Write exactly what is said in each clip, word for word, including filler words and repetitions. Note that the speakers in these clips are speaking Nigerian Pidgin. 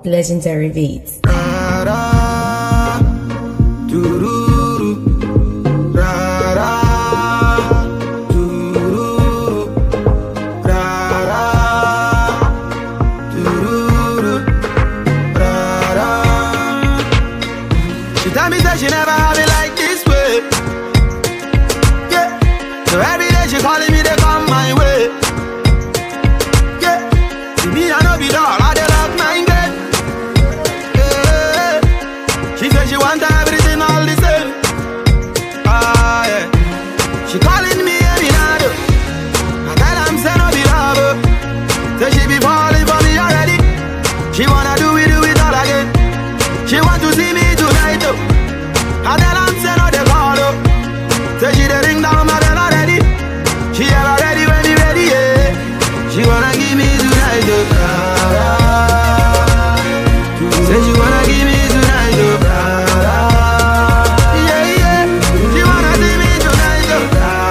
Legendary Beats. She tell me that she never have it like this way. Yeah. So every day she calling me, they come my way. Yeah. See me, I know be dog, I dey love my girl. Yeah. She said she want everything all the same. Ah, yeah. She calling me every night. I tell her I'm saying no be love. Say she be falling for me already. She wanna do it, do it all again. She want to see me tonight, oh. I tell her I'm saying no, they call, oh. Say she dey ring down my bell already. She ever ready when me ready, yeah. She wanna give me tonight, oh. Say she wanna give me tonight, oh. Yeah, yeah. She wanna see me tonight, oh.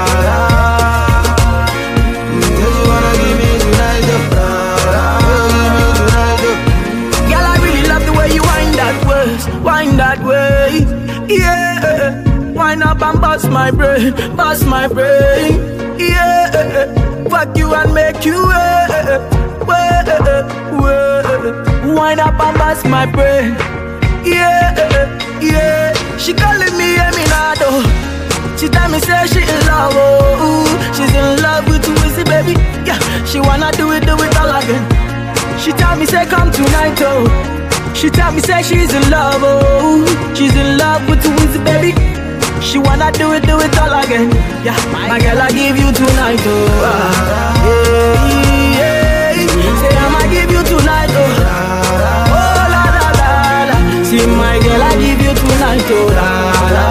Say she wanna give me tonight, oh. Give me tonight, oh. Girl, I really love the way you wind that waist, wind that way, yeah. Wind up and bust my brain, bust my brain, yeah. Fuck you and make you wait, wait, wait. Wind up and bust my brain, yeah, yeah. She calling me Eminado. She tell me say she in love, oh, she's in love with you, is it, baby? Yeah, she wanna do it, do it all again. She tell me say come tonight, oh. She tell me say she's in love, oh. She's in love with Wizzy, baby. She wanna do it, do it all again. Yeah, my girl, I give you tonight, oh. Ah, yeah, yeah. Say I'ma give you tonight, oh. Oh la la la la. See my girl, I give you tonight, oh. La la.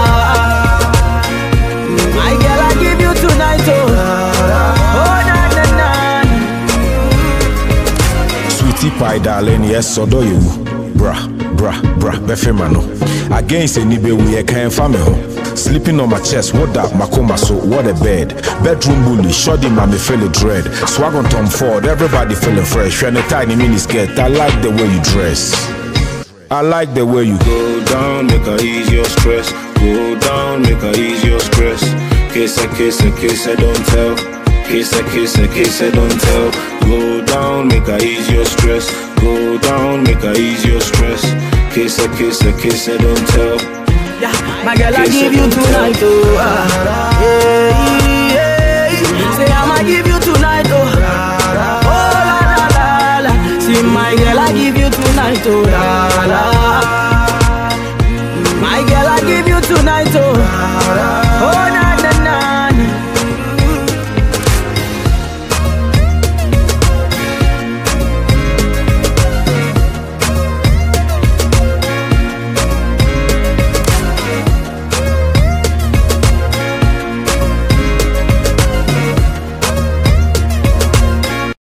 My girl, I give you tonight, oh. Oh na na na. Sweetie pie darling, yes, so do you. Bra, bra, bra, befemano. Against any be we can family. Sleeping on my chest, what that Makoma so what a bed. Bedroom bully, shoddy mommy feel it dread. Swag on Tom Ford, everybody feeling fresh. When a tiny mini skirt, I like the way you dress. I like the way you go down, make her ease your stress. Go down, make her ease your stress. Kiss a kiss a kiss a don't tell. Kiss a kiss a kiss a don't tell. Go down, make her ease your stress. Go down, make her ease your stress. Kiss a kiss a kiss a don't tell. Yeah, my girl, I give you tonight, oh. Ah, yeah, yeah. Say I'ma give you tonight, oh. Oh la la la la. See my girl, I give you tonight, oh. La la.